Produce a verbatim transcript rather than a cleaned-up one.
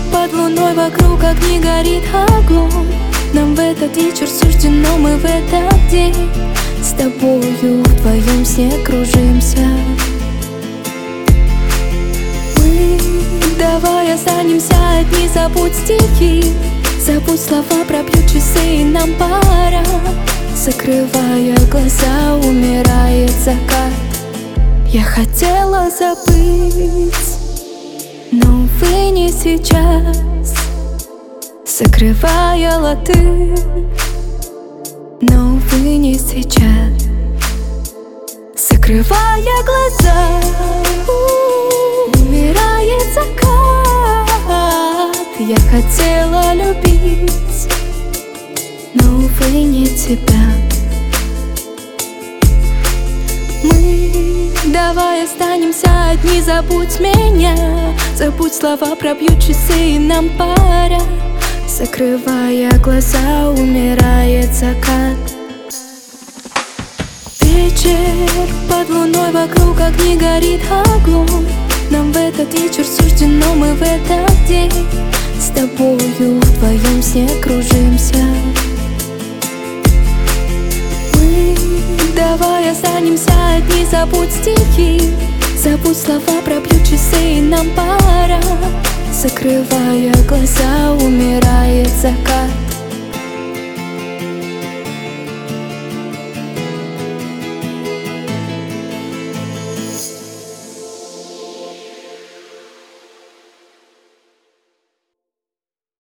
под луной вокруг огни горит огонь. Нам в этот вечер суждено, мы в этот день с тобою вдвоем сне кружимся. Мы давай останемся одни, забудь стихи, забудь слова, пробьют часы и нам пора. Закрывая глаза, умирает закат. Я хотела забыть, но увы не сейчас. Закрывая латы, но увы не сейчас. Закрывая глаза, умирает закат. Я хотела любить, но увы не тебя. Мы давай останемся одни, забудь меня, забудь слова, пробьют часы и нам пора. Закрывая глаза, умирает закат. Вечер под луной вокруг огни горит огонь. Нам в этот вечер суждено, мы в этот день с тобою вдвоем сне кружимся. Мы давай останемся одни, забудь стихи, забудь слова, пробьют часы и нам пора. Закрывая глаза, умирает закат.